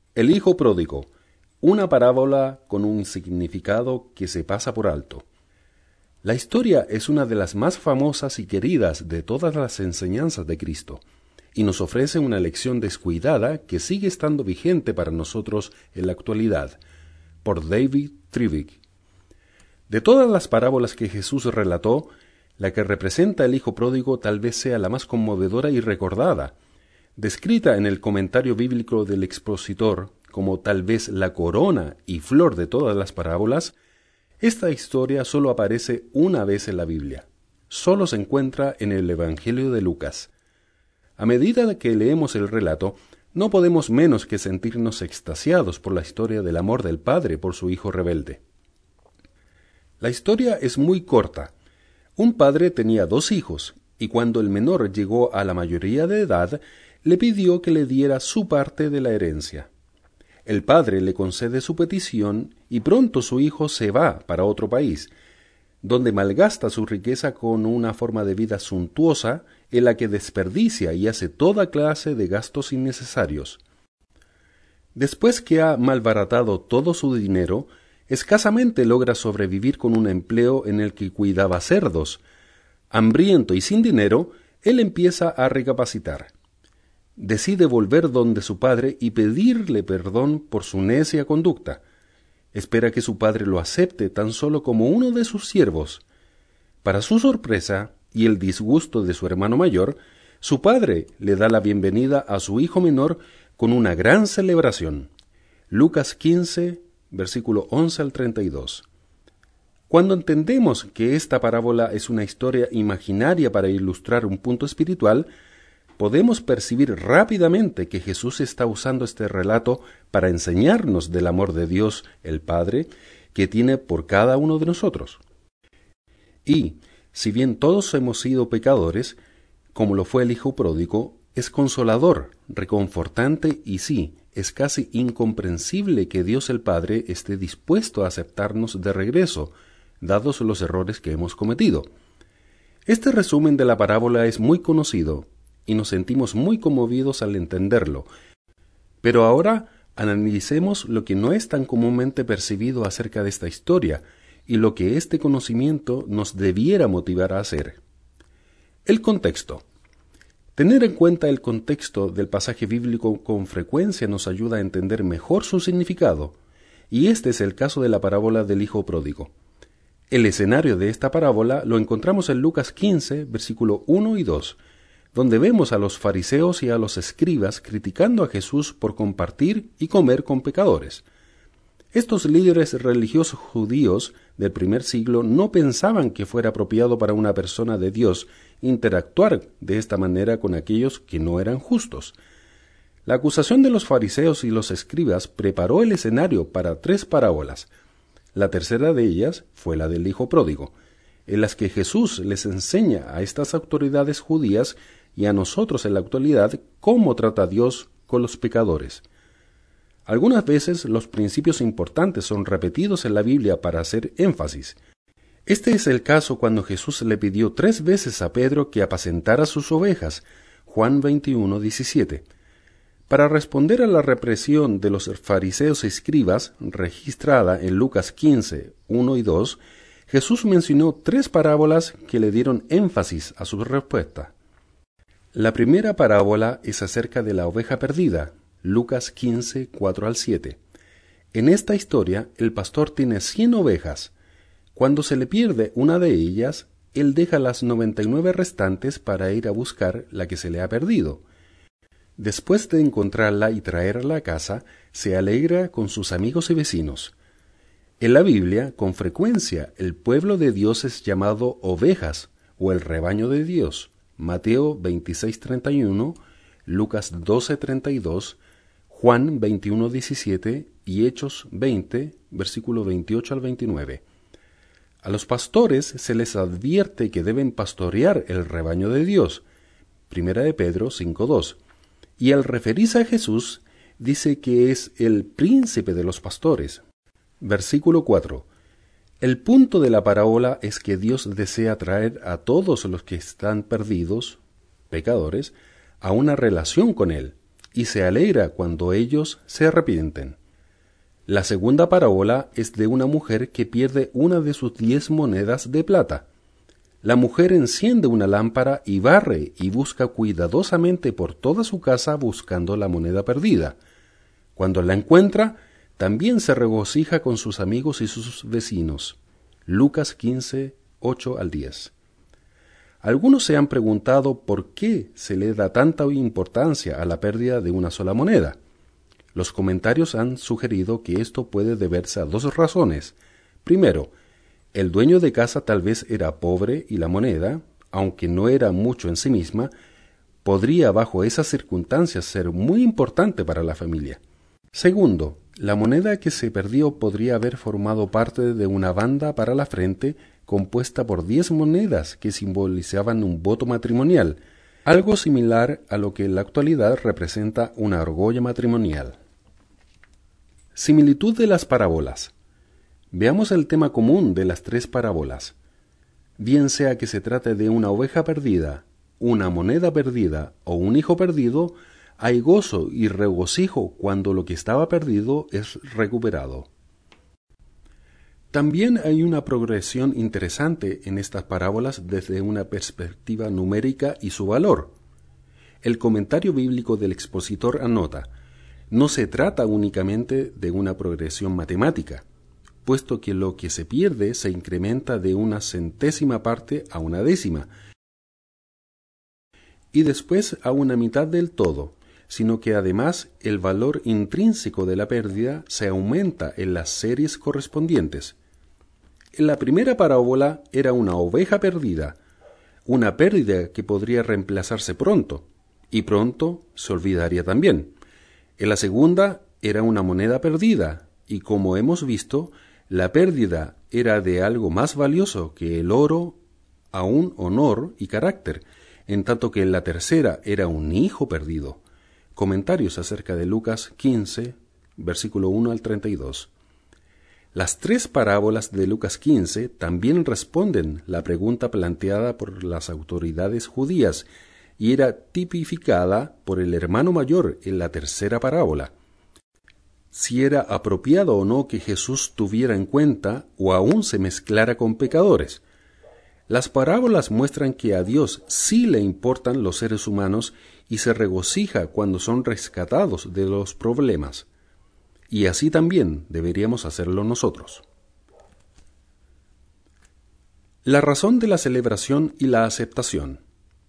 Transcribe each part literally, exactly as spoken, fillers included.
El hijo pródigo, una parábola con un significado que se pasa por alto. La historia es una de las más famosas y queridas de todas las enseñanzas de Cristo, y nos ofrece una lección descuidada que sigue estando vigente para nosotros en la actualidad, por David Trivig. De todas las parábolas que Jesús relató, la que representa el hijo pródigo tal vez sea la más conmovedora y recordada, descrita en el comentario bíblico del expositor como tal vez la corona y flor de todas las parábolas. Esta historia solo aparece una vez en la Biblia. Solo se encuentra en el Evangelio de Lucas. A medida que leemos el relato, no podemos menos que sentirnos extasiados por la historia del amor del Padre por su hijo rebelde. La historia es muy corta. Un padre tenía dos hijos, y cuando el menor llegó a la mayoría de edad, le pidió que le diera su parte de la herencia. El padre le concede su petición y pronto su hijo se va para otro país, donde malgasta su riqueza con una forma de vida suntuosa en la que desperdicia y hace toda clase de gastos innecesarios. Después que ha malbaratado todo su dinero, escasamente logra sobrevivir con un empleo en el que cuidaba cerdos. Hambriento y sin dinero, él empieza a recapacitar. Decide volver donde su padre y pedirle perdón por su necia conducta. Espera que su padre lo acepte tan solo como uno de sus siervos. Para su sorpresa y el disgusto de su hermano mayor, su padre le da la bienvenida a su hijo menor con una gran celebración. Lucas quince, versículo once al treinta y dos. Cuando entendemos que esta parábola es una historia imaginaria para ilustrar un punto espiritual, podemos percibir rápidamente que Jesús está usando este relato para enseñarnos del amor de Dios, el Padre, que tiene por cada uno de nosotros. Y, si bien todos hemos sido pecadores, como lo fue el hijo pródigo, es consolador, reconfortante y sí, es casi incomprensible que Dios el Padre esté dispuesto a aceptarnos de regreso, dados los errores que hemos cometido. Este resumen de la parábola es muy conocido, y nos sentimos muy conmovidos al entenderlo. Pero ahora analicemos lo que no es tan comúnmente percibido acerca de esta historia y lo que este conocimiento nos debiera motivar a hacer. El contexto. Tener en cuenta el contexto del pasaje bíblico con frecuencia nos ayuda a entender mejor su significado, y este es el caso de la parábola del hijo pródigo. El escenario de esta parábola lo encontramos en Lucas quince, versículo uno y dos, donde vemos a los fariseos y a los escribas criticando a Jesús por compartir y comer con pecadores. Estos líderes religiosos judíos del primer siglo no pensaban que fuera apropiado para una persona de Dios interactuar de esta manera con aquellos que no eran justos. La acusación de los fariseos y los escribas preparó el escenario para tres parábolas. La tercera de ellas fue la del hijo pródigo, en las que Jesús les enseña a estas autoridades judías y a nosotros en la actualidad cómo trata Dios con los pecadores. Algunas veces los principios importantes son repetidos en la Biblia para hacer énfasis. Este es el caso cuando Jesús le pidió tres veces a Pedro que apacentara sus ovejas, Juan veintiuno, diecisiete. Para responder a la represión de los fariseos y escribas, registrada en Lucas quince, uno y dos, Jesús mencionó tres parábolas que le dieron énfasis a su respuesta. La primera parábola es acerca de la oveja perdida, Lucas quince, cuatro al siete. En esta historia, el pastor tiene cien ovejas. Cuando se le pierde una de ellas, él deja las noventa y nueve restantes para ir a buscar la que se le ha perdido. Después de encontrarla y traerla a casa, se alegra con sus amigos y vecinos. En la Biblia, con frecuencia, el pueblo de Dios es llamado ovejas o el rebaño de Dios. Mateo veintiséis, treinta y uno, Lucas doce, treinta y dos, Juan veintiuno, diecisiete y Hechos veinte, versículo veintiocho al veintinueve. A los pastores se les advierte que deben pastorear el rebaño de Dios. Primera de Pedro cinco, dos. Y al referirse a Jesús, dice que es el príncipe de los pastores. Versículo cuatro. El punto de la parábola es que Dios desea traer a todos los que están perdidos, pecadores, a una relación con Él, y se alegra cuando ellos se arrepienten. La segunda parábola es de una mujer que pierde una de sus diez monedas de plata. La mujer enciende una lámpara y barre y busca cuidadosamente por toda su casa buscando la moneda perdida. Cuando la encuentra, también se regocija con sus amigos y sus vecinos. Lucas quince, ocho al diez. Algunos se han preguntado por qué se le da tanta importancia a la pérdida de una sola moneda. Los comentarios han sugerido que esto puede deberse a dos razones. Primero, el dueño de casa tal vez era pobre y la moneda, aunque no era mucho en sí misma, podría bajo esas circunstancias ser muy importante para la familia. Segundo, la moneda que se perdió podría haber formado parte de una banda para la frente compuesta por diez monedas que simbolizaban un voto matrimonial, algo similar a lo que en la actualidad representa una argolla matrimonial. Similitud de las parábolas. Veamos el tema común de las tres parábolas. Bien sea que se trate de una oveja perdida, una moneda perdida o un hijo perdido, hay gozo y regocijo cuando lo que estaba perdido es recuperado. También hay una progresión interesante en estas parábolas desde una perspectiva numérica y su valor. El comentario bíblico del expositor anota: no se trata únicamente de una progresión matemática, puesto que lo que se pierde se incrementa de una centésima parte a una décima, y después a una mitad del todo, sino que además el valor intrínseco de la pérdida se aumenta en las series correspondientes. En la primera parábola era una oveja perdida, una pérdida que podría reemplazarse pronto, y pronto se olvidaría también. En la segunda era una moneda perdida, y como hemos visto, la pérdida era de algo más valioso que el oro, aún honor y carácter, en tanto que en la tercera era un hijo perdido. Comentarios acerca de Lucas quince, versículo uno al treinta y dos. Las tres parábolas de Lucas quince también responden la pregunta planteada por las autoridades judías y era tipificada por el hermano mayor en la tercera parábola. Si era apropiado o no que Jesús tuviera en cuenta o aún se mezclara con pecadores. Las parábolas muestran que a Dios sí le importan los seres humanos y se regocija cuando son rescatados de los problemas. Y así también deberíamos hacerlo nosotros. La razón de la celebración y la aceptación.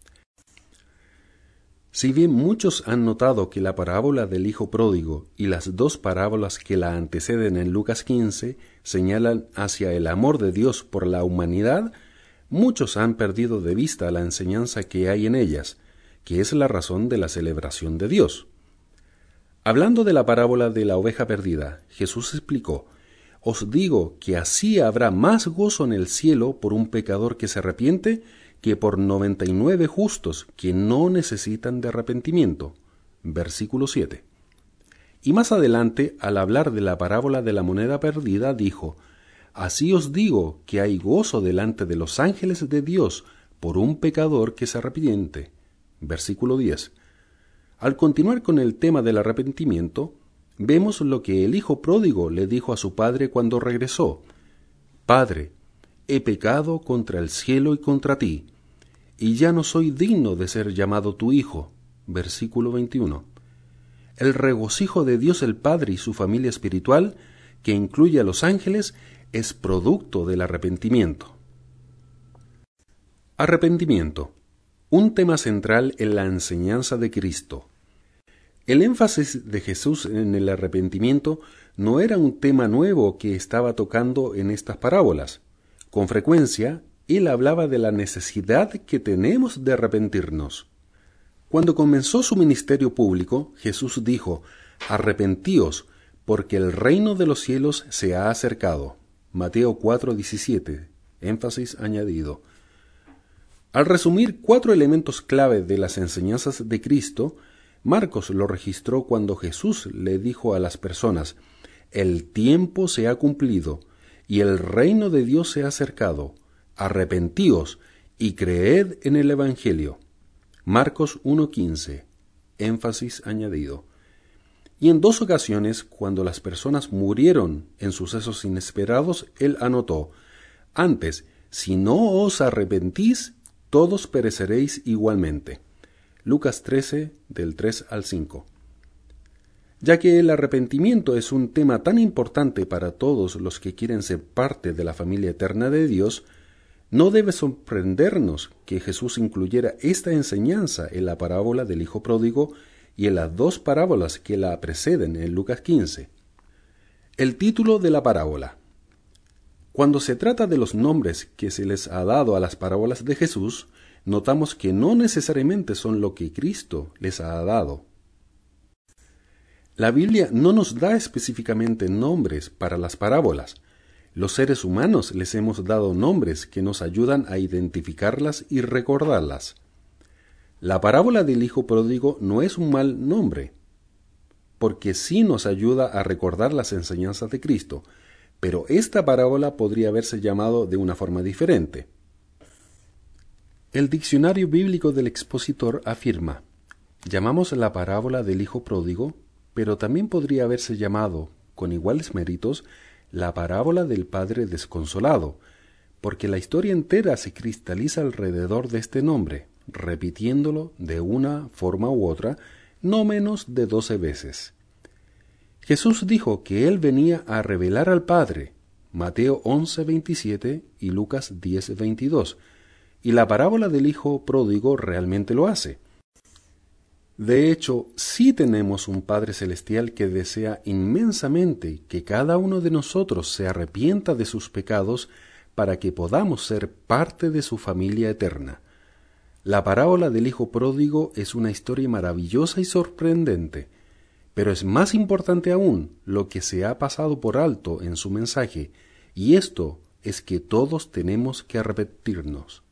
Si bien muchos han notado que la parábola del hijo pródigo y las dos parábolas que la anteceden en Lucas quince señalan hacia el amor de Dios por la humanidad, muchos han perdido de vista la enseñanza que hay en ellas, que es la razón de la celebración de Dios. Hablando de la parábola de la oveja perdida, Jesús explicó: «Os digo que así habrá más gozo en el cielo por un pecador que se arrepiente que por noventa y nueve justos que no necesitan de arrepentimiento». Versículo siete. Y más adelante, al hablar de la parábola de la moneda perdida, dijo: «Así os digo que hay gozo delante de los ángeles de Dios por un pecador que se arrepiente». Versículo diez. Al continuar con el tema del arrepentimiento, vemos lo que el hijo pródigo le dijo a su padre cuando regresó: «Padre, he pecado contra el cielo y contra ti, y ya no soy digno de ser llamado tu hijo». Versículo veintiuno. El regocijo de Dios el Padre y su familia espiritual, que incluye a los ángeles, es producto del arrepentimiento. Arrepentimiento, un tema central en la enseñanza de Cristo. El énfasis de Jesús en el arrepentimiento no era un tema nuevo que estaba tocando en estas parábolas. Con frecuencia, él hablaba de la necesidad que tenemos de arrepentirnos. Cuando comenzó su ministerio público, Jesús dijo: «Arrepentíos, porque el reino de los cielos se ha acercado». Mateo cuatro diecisiete, énfasis añadido. Al resumir cuatro elementos clave de las enseñanzas de Cristo, Marcos lo registró cuando Jesús le dijo a las personas: «El tiempo se ha cumplido y el reino de Dios se ha acercado. Arrepentíos y creed en el Evangelio». Marcos uno quince, énfasis añadido. Y en dos ocasiones, cuando las personas murieron en sucesos inesperados, él anotó: antes, si no os arrepentís, todos pereceréis igualmente. Lucas trece, del tres al cinco. Ya que el arrepentimiento es un tema tan importante para todos los que quieren ser parte de la familia eterna de Dios, no debe sorprendernos que Jesús incluyera esta enseñanza en la parábola del Hijo Pródigo y en las dos parábolas que la preceden en Lucas quince. El título de la parábola. Cuando se trata de los nombres que se les ha dado a las parábolas de Jesús, notamos que no necesariamente son lo que Cristo les ha dado. La Biblia no nos da específicamente nombres para las parábolas. Los seres humanos les hemos dado nombres que nos ayudan a identificarlas y recordarlas. La parábola del Hijo Pródigo no es un mal nombre, porque sí nos ayuda a recordar las enseñanzas de Cristo, pero esta parábola podría haberse llamado de una forma diferente. El diccionario bíblico del expositor afirma: llamamos la parábola del Hijo Pródigo, pero también podría haberse llamado, con iguales méritos, la parábola del Padre Desconsolado, porque la historia entera se cristaliza alrededor de este nombre, repitiéndolo de una forma u otra no menos de doce veces. Jesús dijo que Él venía a revelar al Padre, Mateo once, veintisiete y Lucas diez, veintidós, y la parábola del Hijo Pródigo realmente lo hace. De hecho, sí tenemos un Padre Celestial que desea inmensamente que cada uno de nosotros se arrepienta de sus pecados para que podamos ser parte de su familia eterna. La parábola del Hijo Pródigo es una historia maravillosa y sorprendente, pero es más importante aún lo que se ha pasado por alto en su mensaje, y esto es que todos tenemos que arrepentirnos.